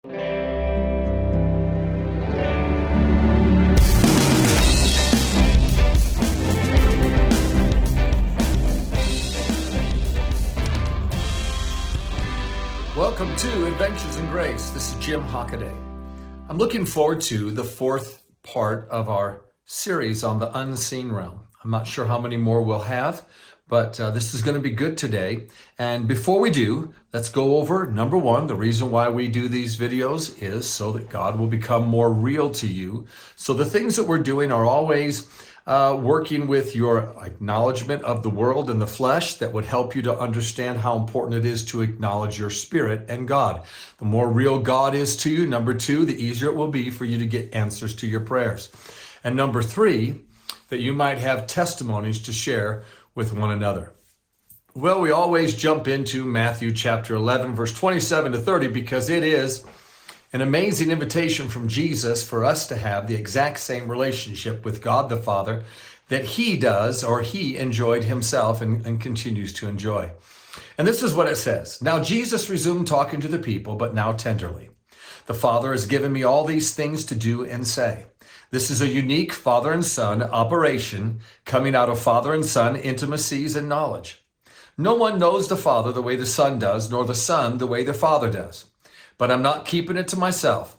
Welcome to Adventures in Grace. This is Jim Hockaday. I'm looking forward to the fourth part of our series on the unseen realm. I'm not sure how many more we'll have, but this is going to be good today. And before we do, let's go over number one. The reason why we do these videos is so that God will become more real to you. So the things that we're doing are always working with your acknowledgement of the world and the flesh that would help you to understand how important it is to acknowledge your spirit and God. The more real God is to you, number two, the easier it will be for you to get answers to your prayers. And number three, that you might have testimonies to share with one another. Well, we always jump into Matthew chapter 11, verse 27 to 30, because it is an amazing invitation from Jesus for us to have the exact same relationship with God the Father that he does, or he enjoyed himself and continues to enjoy. And this is what it says. Now Jesus resumed talking to the people, but now tenderly. The Father has given me all these things to do and say. This is a unique father and son operation coming out of father and son intimacies and knowledge. No one knows the Father the way the Son does, nor the Son the way the Father does. But I'm not keeping it to myself.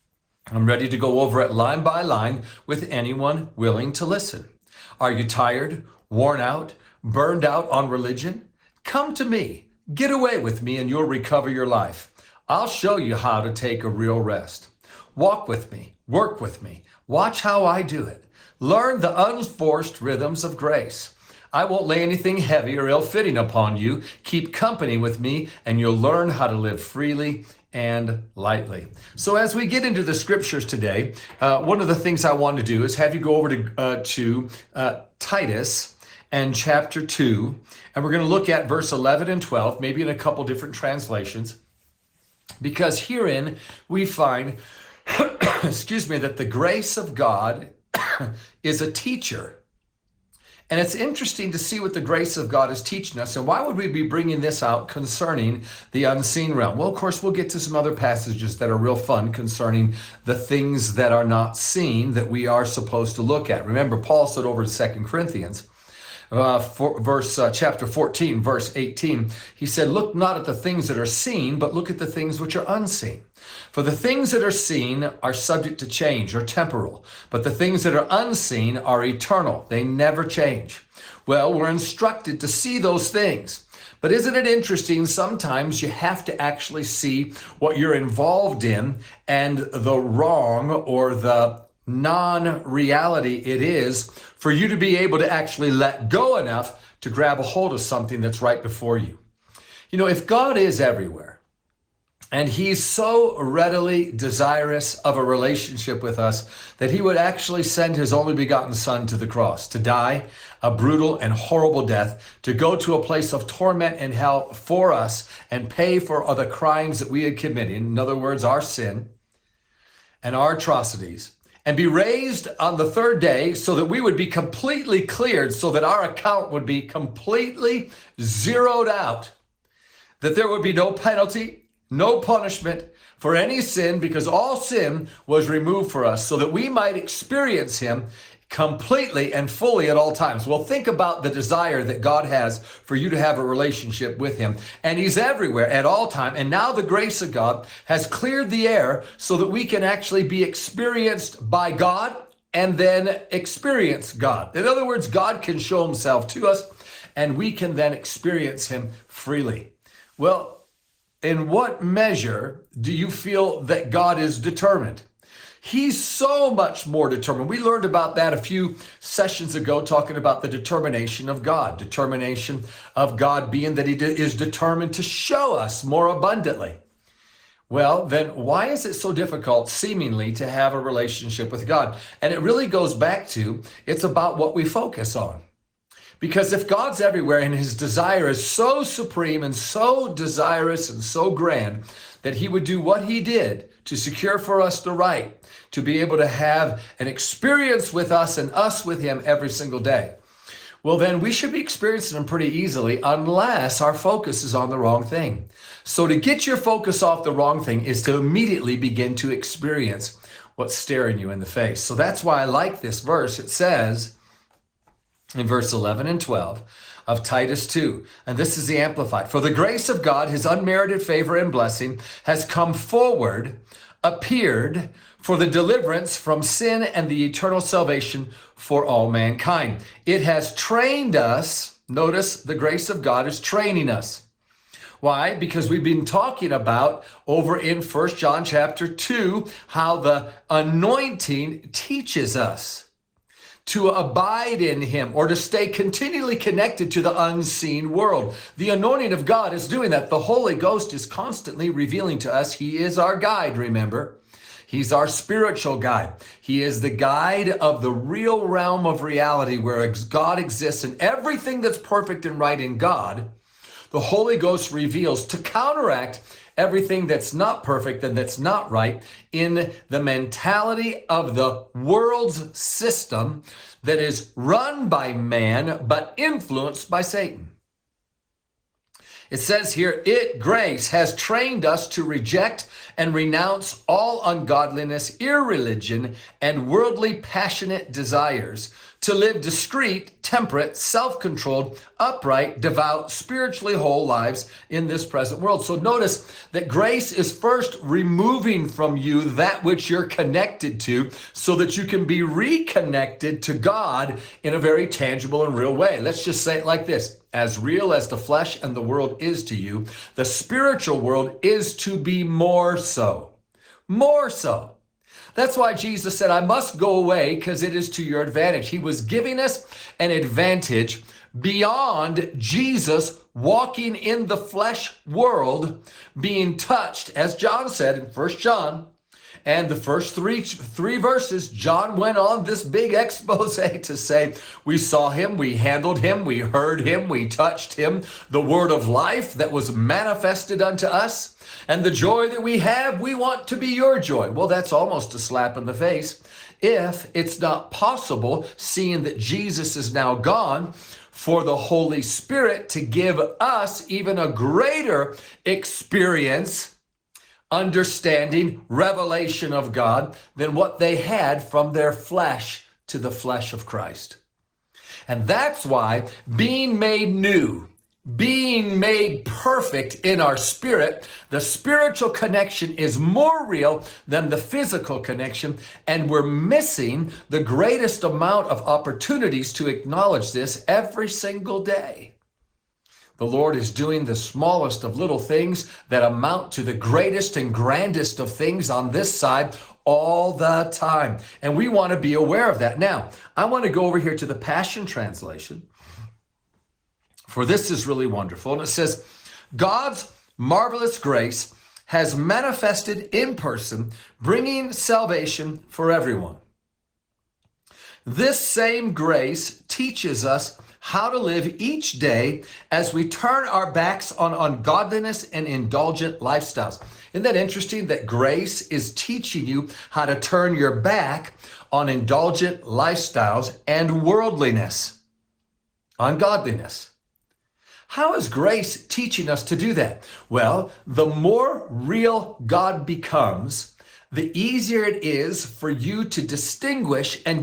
I'm ready to go over it line by line with anyone willing to listen. Are you tired, worn out, burned out on religion? Come to me, get away with me, and you'll recover your life. I'll show you how to take a real rest. Walk with me, work with me, watch how I do it. Learn the unforced rhythms of grace. I won't lay anything heavy or ill-fitting upon you. Keep company with me, and you'll learn how to live freely and lightly. So as we get into the scriptures today, one of the things I want to do is have you go over to Titus and chapter 2, and we're going to look at verse 11 and 12, maybe in a couple different translations, because herein we find, excuse me, that the grace of God is a teacher. And it's interesting to see what the grace of God is teaching us. And why would we be bringing this out concerning the unseen realm? Well, of course, we'll get to some other passages that are real fun concerning the things that are not seen that we are supposed to look at. Remember, Paul said over in 2 Corinthians, chapter 14, verse 18, he said, look not at the things that are seen, but look at the things which are unseen. For the things that are seen are subject to change or temporal, but the things that are unseen are eternal. They never change. Well, we're instructed to see those things. But isn't it interesting? Sometimes you have to actually see what you're involved in and the wrong or the non-reality it is for you to be able to actually let go enough to grab a hold of something that's right before you. You know, if God is everywhere, and he's so readily desirous of a relationship with us that he would actually send his only begotten son to the cross to die a brutal and horrible death, to go to a place of torment and hell for us and pay for the crimes that we had committed. In other words, our sin and our atrocities, and be raised on the third day so that we would be completely cleared, so that our account would be completely zeroed out, that there would be no penalty, no punishment for any sin, because all sin was removed for us so that we might experience him completely and fully at all times. Well, think about the desire that God has for you to have a relationship with him. And he's everywhere at all time. And now the grace of God has cleared the air so that we can actually be experienced by God and then experience God. In other words, God can show himself to us and we can then experience him freely. Well, in what measure do you feel that God is determined? He's so much more determined. We learned about that a few sessions ago, talking about the determination of God. Determination of God being that he is determined to show us more abundantly. Well, then why is it so difficult, seemingly, to have a relationship with God? And it really goes back to, it's about what we focus on. Because if God's everywhere and his desire is so supreme and so desirous and so grand that he would do what he did to secure for us the right to be able to have an experience with us and us with him every single day. well, then we should be experiencing them pretty easily unless our focus is on the wrong thing. So to get your focus off the wrong thing is to immediately begin to experience what's staring you in the face. So that's why I like this verse. It says in verse 11 and 12 of Titus 2, and this is the Amplified, for the grace of God, his unmerited favor and blessing has come forward, appeared for the deliverance from sin and the eternal salvation for all mankind. It has trained us. Notice the grace of God is training us. Why? Because we've been talking about over in 1 John chapter 2, how the anointing teaches us to abide in him or to stay continually connected to the unseen world. The anointing of God is doing that. The Holy Ghost is constantly revealing to us. He is our guide, remember. He's our spiritual guide. He is the guide of the real realm of reality where God exists, and everything that's perfect and right in God, the Holy Ghost reveals to counteract everything that's not perfect and that's not right in the mentality of the world's system that is run by man but influenced by Satan. It says here, grace has trained us to reject and renounce all ungodliness, irreligion, and worldly passionate desires, to live discreet, temperate, self-controlled, upright, devout, spiritually whole lives in this present world. So notice that grace is first removing from you that which you're connected to so that you can be reconnected to God in a very tangible and real way. Let's just say it like this. As real as the flesh and the world is to you, the spiritual world is to be more so. More so. That's why Jesus said, I must go away because it is to your advantage. He was giving us an advantage beyond Jesus walking in the flesh world, being touched, as John said in 1 John. And the first three verses, John went on this big expose to say, we saw him, we handled him, we heard him, we touched him, the word of life that was manifested unto us, and the joy that we have, we want to be your joy. Well, that's almost a slap in the face if it's not possible, seeing that Jesus is now gone, for the Holy Spirit to give us even a greater experience, understanding, revelation of God than what they had from their flesh to the flesh of Christ. And that's why being made new, being made perfect in our spirit, the spiritual connection is more real than the physical connection, and we're missing the greatest amount of opportunities to acknowledge this every single day. The Lord is doing the smallest of little things that amount to the greatest and grandest of things on this side all the time. And we want to be aware of that. Now, I want to go over here to the Passion Translation, for this is really wonderful. And it says, God's marvelous grace has manifested in person, bringing salvation for everyone. This same grace teaches us how to live each day as we turn our backs on ungodliness and indulgent lifestyles. Isn't that interesting that grace is teaching you how to turn your back on indulgent lifestyles and worldliness, ungodliness? How is grace teaching us to do that? Well, the more real God becomes, the easier it is for you to distinguish and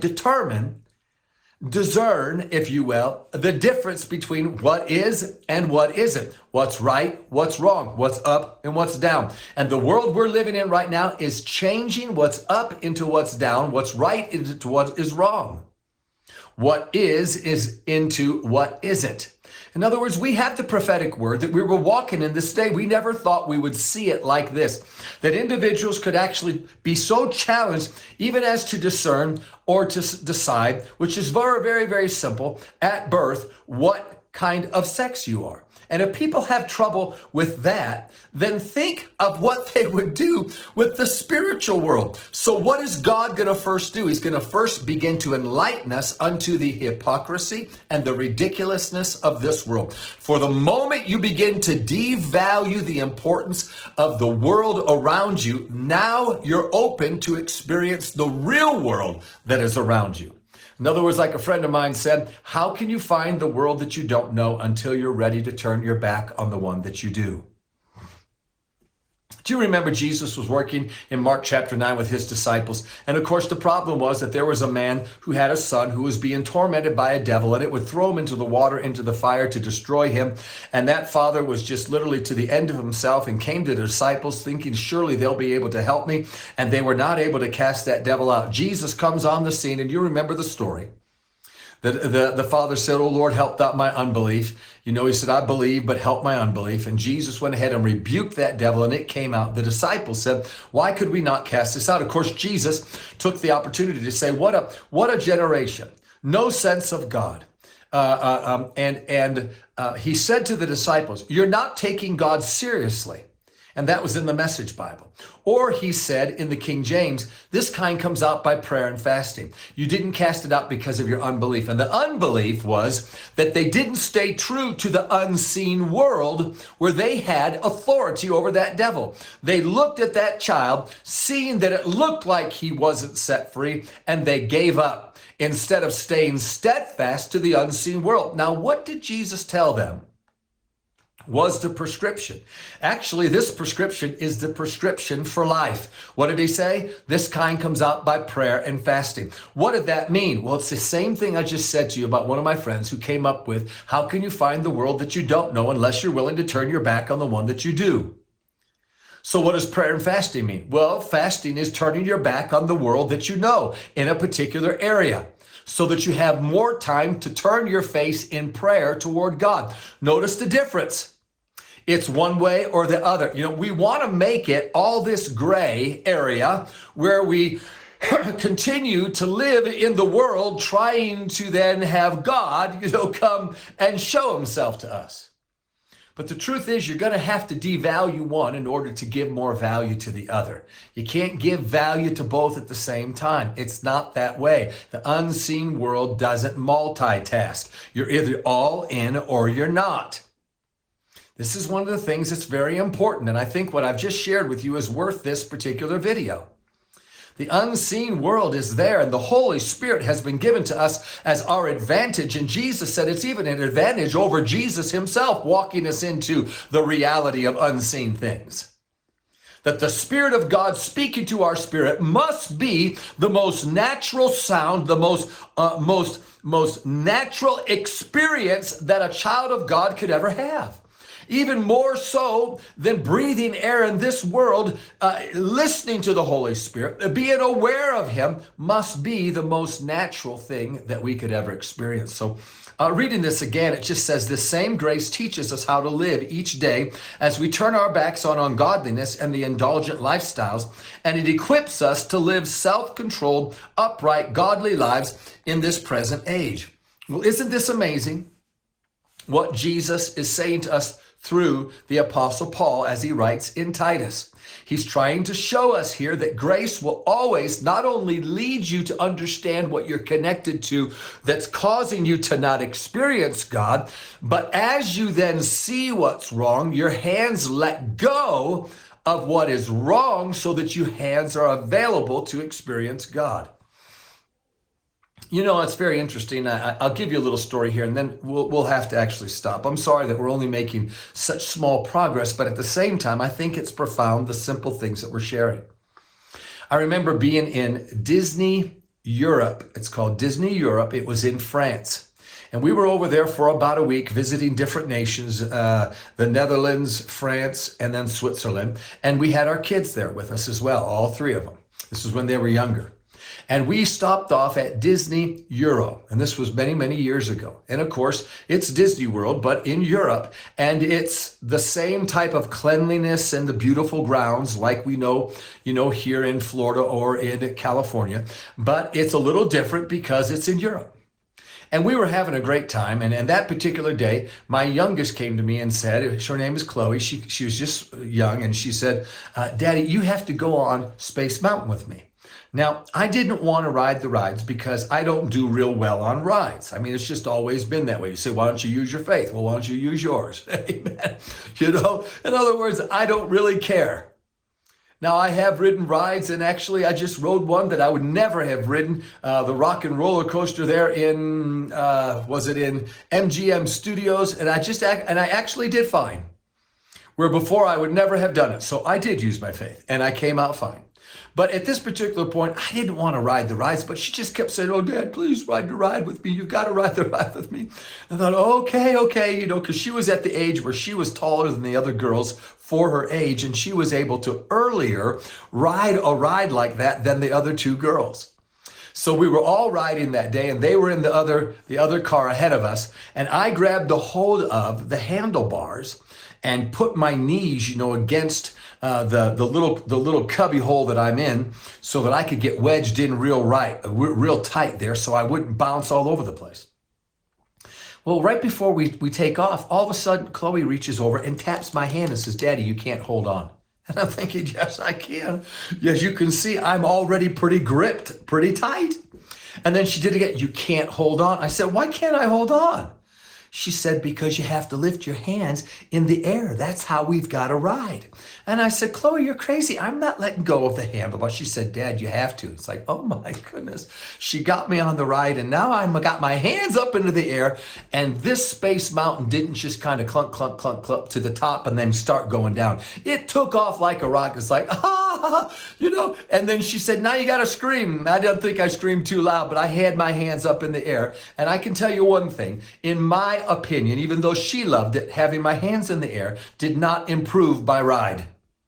discern, if you will, the difference between what is and what isn't, what's right, what's wrong, what's up and what's down. And the world we're living in right now is changing what's up into what's down, what's right into what is wrong. What is into what isn't. In other words, we have the prophetic word that we were walking in this day. We never thought we would see it like this, that individuals could actually be so challenged even as to discern or to decide, which is very, very, very simple, at birth, what kind of sex you are. And if people have trouble with that, then think of what they would do with the spiritual world. So what is God going to first do? He's going to first begin to enlighten us unto the hypocrisy and the ridiculousness of this world. For the moment you begin to devalue the importance of the world around you, now you're open to experience the real world that is around you. In other words, like a friend of mine said, how can you find the world that you don't know until you're ready to turn your back on the one that you do? Do you remember Jesus was working in Mark chapter 9 with his disciples? And of course, the problem was that there was a man who had a son who was being tormented by a devil, and it would throw him into the water, into the fire to destroy him. And that father was just literally to the end of himself and came to the disciples thinking, surely they'll be able to help me. And they were not able to cast that devil out. Jesus comes on the scene, and you remember the story. The father said, oh Lord, help not my unbelief. You know, he said, I believe, but help my unbelief. And Jesus went ahead and rebuked that devil, and it came out. The disciples said, why could we not cast this out? Of course, Jesus took the opportunity to say, what a generation. No sense of God. He said to the disciples, you're not taking God seriously. And that was in the Message Bible. Or he said in the King James, this kind comes out by prayer and fasting. You didn't cast it out because of your unbelief. And the unbelief was that they didn't stay true to the unseen world where they had authority over that devil. They looked at that child, seeing that it looked like he wasn't set free, and they gave up instead of staying steadfast to the unseen world. Now, what did Jesus tell them was the prescription? Actually, this prescription is the prescription for life. What did he say? This kind comes out by prayer and fasting. What did that mean? Well, it's the same thing I just said to you about one of my friends who came up with, how can you find the world that you don't know unless you're willing to turn your back on the one that you do? So what does prayer and fasting mean? Well, fasting is turning your back on the world that you know in a particular area, so that you have more time to turn your face in prayer toward God. Notice the difference. It's one way or the other. You know, we want to make it all this gray area where we continue to live in the world trying to then have God, come and show himself to us. But the truth is, you're going to have to devalue one in order to give more value to the other. You can't give value to both at the same time. It's not that way. The unseen world doesn't multitask. You're either all in or you're not. This is one of the things that's very important. And I think what I've just shared with you is worth this particular video. The unseen world is there, and the Holy Spirit has been given to us as our advantage. And Jesus said it's even an advantage over Jesus himself, walking us into the reality of unseen things. That the Spirit of God speaking to our spirit must be the most natural sound, the most natural experience that a child of God could ever have. Even more so than breathing air in this world, listening to the Holy Spirit, being aware of him must be the most natural thing that we could ever experience. So reading this again, it just says, this same grace teaches us how to live each day as we turn our backs on ungodliness and the indulgent lifestyles, and it equips us to live self-controlled, upright, godly lives in this present age. Well, isn't this amazing? What Jesus is saying to us through the Apostle Paul as he writes in Titus. He's trying to show us here that grace will always not only lead you to understand what you're connected to that's causing you to not experience God, but as you then see what's wrong, your hands let go of what is wrong so that your hands are available to experience God. You know, it's very interesting. I'll give you a little story here, and then we'll have to actually stop. I'm sorry that we're only making such small progress, but at the same time, I think it's profound, the simple things that we're sharing. I remember being in Disney Europe. It's called Disney Europe. It was in France. And we were over there for about a week visiting different nations, the Netherlands, France, and then Switzerland. And we had our kids there with us as well, all three of them. This was when they were younger. And we stopped off at Disney Euro. And this was many, many years ago. And of course, it's Disney World, but in Europe. And it's the same type of cleanliness and the beautiful grounds like we know, here in Florida or in California. But it's a little different because it's in Europe. And we were having a great time. And that particular day, my youngest came to me and said, her name is Chloe. She was just young. And she said, Daddy, you have to go on Space Mountain with me. Now, I didn't want to ride the rides because I don't do real well on rides. I mean, it's just always been that way. You say, why don't you use your faith? Well, why don't you use yours? Amen. In other words, I don't really care. Now, I have ridden rides, and actually, I just rode one that I would never have ridden. The Rock and Roller Coaster there in, was it in MGM Studios? And I actually did fine, where before I would never have done it. So I did use my faith, and I came out fine. But at this particular point, I didn't want to ride the rides, but she just kept saying, "Oh, Dad, please ride the ride with me. You've got to ride the ride with me." I thought, okay, because she was at the age where she was taller than the other girls for her age, and she was able to earlier ride a ride like that than the other two girls. So we were all riding that day, and they were in the other car ahead of us, and I grabbed the hold of the handlebars and put my knees, against the little cubby hole that I'm in, so that I could get wedged in real tight there, so I wouldn't bounce all over the place. Well, right before we take off, all of a sudden Chloe reaches over and taps my hand and says, "Daddy, you can't hold on." And I'm thinking, yes, I can. As you can see, I'm already pretty gripped, pretty tight. And then she did it again. "You can't hold on." I said, "Why can't I hold on?" She said, "Because you have to lift your hands in the air. That's how we've got to ride." And I said, "Chloe, you're crazy. I'm not letting go of the handlebar." She said, "Dad, you have to." It's like, oh my goodness. She got me on the ride, and now I've got my hands up into the air, and this Space Mountain didn't just kind of clunk, clunk, clunk, clunk to the top and then start going down. It took off like a rocket. It's like, and then she said, "Now you got to scream." I don't think I screamed too loud, but I had my hands up in the air. And I can tell you one thing, in my opinion, even though she loved it, having my hands in the air did not improve my ride.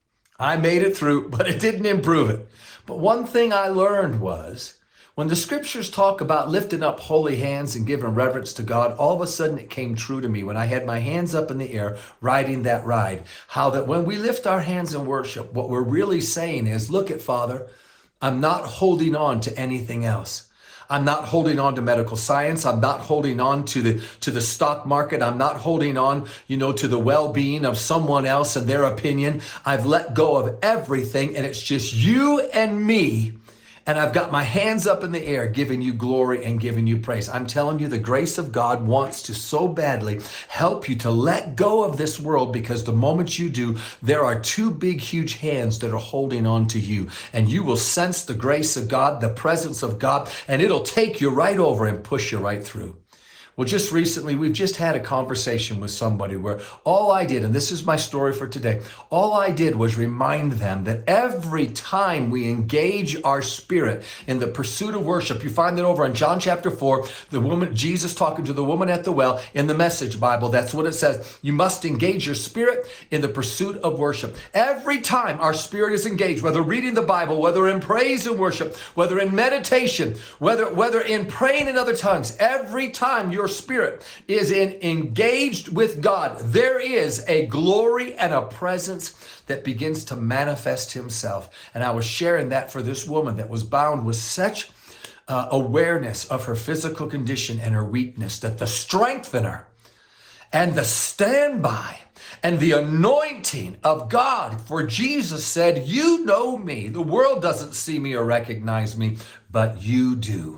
I made it through, but it didn't improve it. But one thing I learned was, when the scriptures talk about lifting up holy hands and giving reverence to God, all of a sudden it came true to me when I had my hands up in the air riding that ride, how that when we lift our hands in worship, what we're really saying is, "Look at Father, I'm not holding on to anything else. I'm not holding on to medical science. I'm not holding on to the stock market. I'm not holding on, to the well-being of someone else and their opinion. I've let go of everything, and it's just you and me. And I've got my hands up in the air, giving you glory and giving you praise." I'm telling you, the grace of God wants to so badly help you to let go of this world, because the moment you do, there are two big, huge hands that are holding on to you. And you will sense the grace of God, the presence of God, and it'll take you right over and push you right through. Well, just recently, we've just had a conversation with somebody where all I did, and this is my story for today, all I did was remind them that every time we engage our spirit in the pursuit of worship, you find that over in John chapter 4, Jesus talking to the woman at the well in the Message Bible, that's what it says. You must engage your spirit in the pursuit of worship. Every time our spirit is engaged, whether reading the Bible, whether in praise and worship, whether in meditation, whether in praying in other tongues, every time your spirit is engaged with God, there is a glory and a presence that begins to manifest himself. And I was sharing that for this woman that was bound with such awareness of her physical condition and her weakness, that the strength in her and the standby and the anointing of God, for Jesus said, "You know me. The world doesn't see me or recognize me, but you do."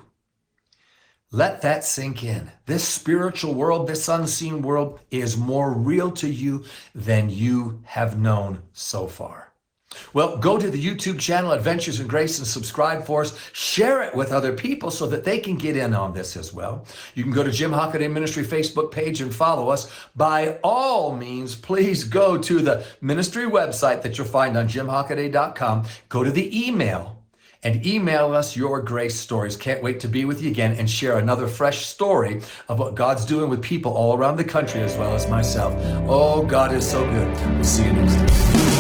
Let that sink in. This spiritual world, this unseen world, is more real to you than you have known so far. Well, go to the YouTube channel, Adventures in Grace, and subscribe for us. Share it with other people so that they can get in on this as well. You can go to Jim Hockaday Ministry Facebook page and follow us. By all means, please go to the ministry website that you'll find on jimhockaday.com. Go to the email and email us your grace stories. Can't wait to be with you again and share another fresh story of what God's doing with people all around the country as well as myself. Oh, God is so good. We'll see you next time.